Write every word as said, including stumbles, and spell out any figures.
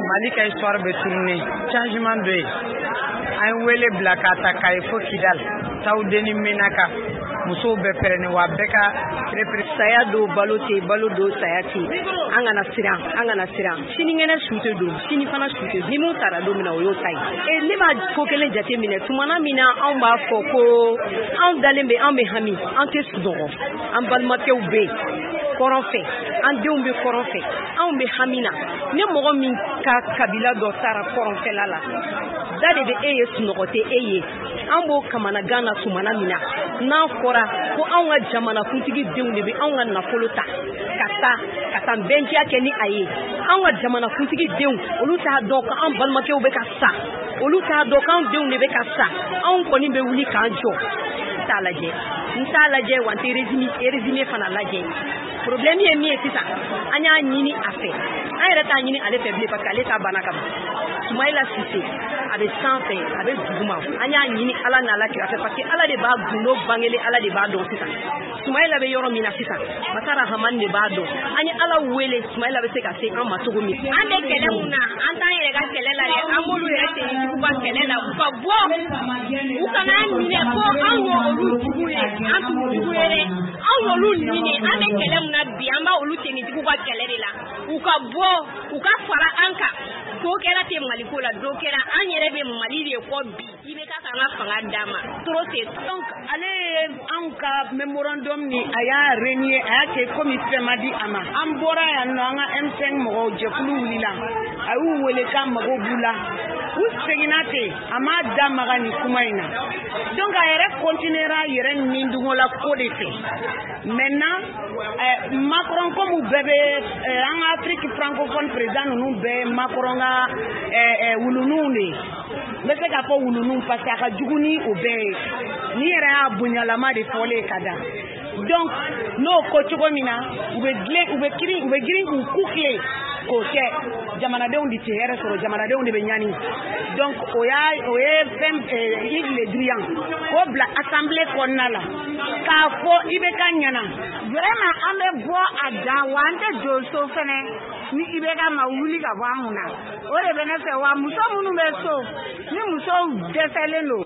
Mali ka histoire bɛ tourner changement bɛ yen an ye wele bila ka ta k'a ye fo Kidal Tawudeni Menaka musow bɛɛ pɛrɛnnen wa bɛɛ ka saya do balo tɛ balo do saya tɛ an kana siran an kana siran sinikɛnɛ su tɛ don sini fana su tɛ ni mun taara don min na o y'o ta ye e ne b'a ko kelen jate minɛ tumana min na anw b'a fɔ ko anw dalen bɛ anw bɛ hami an tɛ sunɔgɔ an balimakɛw bɛ yen kɔrɔn fɛ an denw bɛ kɔrɔn fɛ anw bɛ hami na ni mɔgɔ min ka kabila dɔ taara kɔrɔnfɛla la da de bɛ e ye sunɔgɔ tɛ e ye an b'o kamanagan na tumana min na n'an fɔra ko anw ka jamanakuntigi denw de bɛ anw ka nafolo ta ka taa ka taa bɛntiya kɛ ni a ye anw ka jamanakuntigi denw olu t'a dɔn ko an balimakɛw bɛ ka sa olu t'a dɔn k'anw denw de bɛ ka sa anw kɔni bɛ wuli k'an jɔ n t'a lajɛ n t'a lajɛ wa n tɛ résumé fana lajɛ problème ye min ye sisan an y'a ɲini a fɛ an yɛrɛ t'a ɲini ale fɛ bilen parce que ale ta banna ka ban Sumayila Sise a bɛ sanfɛ a bɛ duguma an y'a ɲini Ala n'Ala kira fɛ parce que Ala de b'a gundo bangeli Ala de b'a dɔn sisan Sumayila bɛ yɔrɔ min na sisan Masara Hamani de b'a dɔn an ye Ala wele Sumayila bɛ se ka se an ma cogo min an bɛ kɛlɛ mun na an t'an yɛrɛ ka kɛlɛ la dɛ an b'olu yɛrɛ segin u ka kɛlɛ la u ka bɔ u kana minɛ ko anw ye olu jugu ye an t'u jugu ye dɛ anw y'olu ɲini an bɛ kɛlɛ mun na bi an b'a olu tenitigiw ka kɛlɛ de la u ka bɔ u ka fara an kan to kɛra tɛ Mali ko la do kɛra an yɛrɛ bɛ Mali de kɔ bi i bɛ ka kan ka fanga d'a ma trop c'est donc ale ye anw ka memorandum ni a y'a renier a y'a kɛ comme fɛn ma di a ma an bɔra yan nɔ an ka M cinq mɔgɔw jɛkulu wulila a y'u wele k'a mago b'u la u seginna ten a m'a da maga nin kuma in na donc a yɛrɛ continuera a yɛrɛ ɲindugola ko de fɛ maintenant euh, Macron comme bɛɛ bɛ euh, an ka Afrique francophone président ninnu bɛɛ Macron ka euh, wuluninw de ye n bɛ se k'a fɔ wuluninw parce que a ka jugu ni o bɛɛ ye ni yɛrɛ y'a bonyalama de fɔlen ka da donc n'o ko cogo min na u bɛ girin u bɛ girin u bɛ girin k'u ku tile k'o kɛ jamanadenw de tɛ hɛrɛ sɔrɔ jamanadenw de bɛ ɲani donc o y'a o ye fɛn Yves Le Drian k'o bila assemblée kɔnɔna la k'a fɔ I B K ɲɛna vraiment an bɛ bɔ a da wa an tɛ jɔ so fɛnɛ ni I B K ma wuli ka bɔ an kunna o de bɛ ne fɛ wa muso minnu bɛ so ni musow dɛsɛlen don